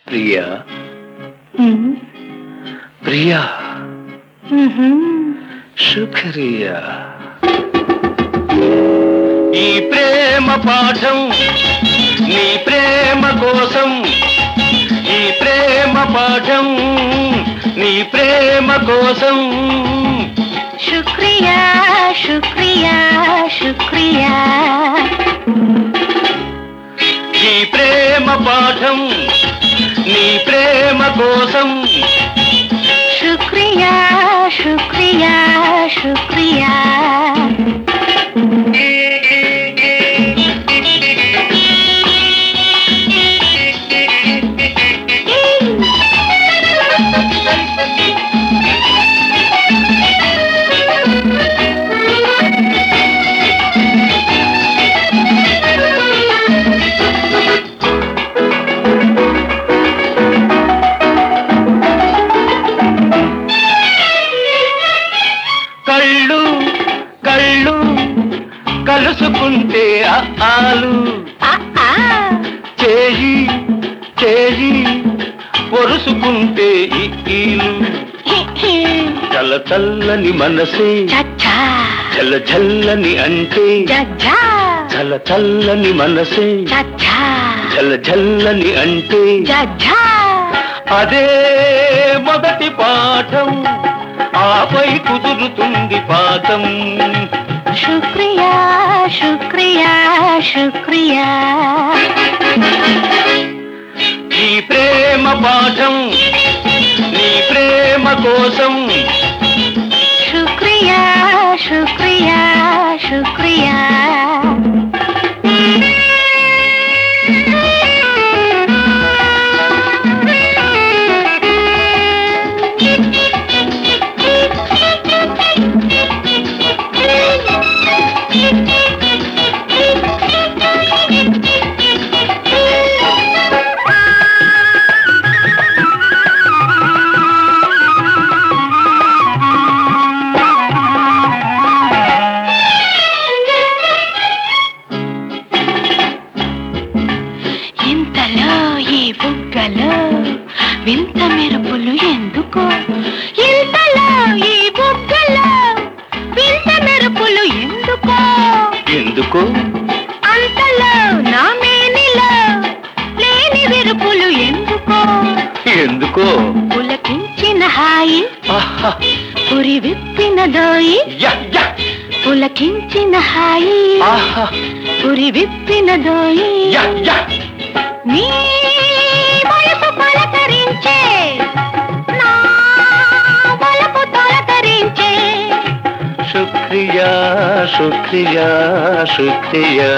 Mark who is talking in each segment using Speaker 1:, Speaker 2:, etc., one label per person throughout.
Speaker 1: ప్రియా ప్రియా శుక్రియా. ఈ ప్రేమ పాఠం నీ ప్రేమ కోసం, ఈ ప్రేమ పాఠం నీ ప్రేమ కోసం.
Speaker 2: శుక్రియా శుక్రియా శుక్రియా.
Speaker 1: ఈ ప్రేమ పాఠం నీ ప్రేమ కోసం.
Speaker 2: శుక్రియా శుక్రియా శుక్రియా.
Speaker 1: కళ్ళు కళ్ళు కలుసుకుంటే ఆలు, చేయి చేయి పొరుసుకుంటే ఈలు. చల్ల చల్లని మనసే చల్ల చల్లని అంటే, చల్ల చల్లని మనసే చల్ల చల్లని అంటే. అదే మొదటి పాఠం, ఆపై కుదురుతుంది పాఠం.
Speaker 2: శుక్రియా శుక్రియా శుక్రియా.
Speaker 1: ఈ ప్రేమ పాఠం నీ ప్రేమ కోసం.
Speaker 2: శుక్రియా శుక్రియా శుక్రియా. ఇంతలో ఈ బుగ్గలో వింత మెరుపులు ఎందుకో, ఇంతలో ఈ బుగ్గలో వింత మెరుపులు ఎందుకో.
Speaker 1: ఎందుకో
Speaker 2: అంతలో నా మేనిలో లేని మెరుపులు ఎందుకో.
Speaker 1: ఎందుకో
Speaker 2: పులకించిన హాయి
Speaker 1: ఆహా
Speaker 2: పురి విప్పిన దోయి,
Speaker 1: యా యా
Speaker 2: పులకించిన హాయి
Speaker 1: ఆహా
Speaker 2: పురి విప్పిన దోయి.
Speaker 1: యా యా
Speaker 2: నీ వలపు పలకరించే నా వలపు తొలకరించే.
Speaker 1: శుక్రియా శుక్రియా శుక్రియా.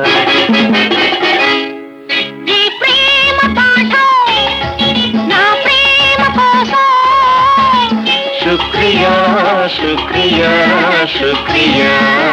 Speaker 2: ఈ ప్రేమ పాఠం నా ప్రేమ కోసం.
Speaker 1: శుక్రియా శుక్రియా శుక్రియా.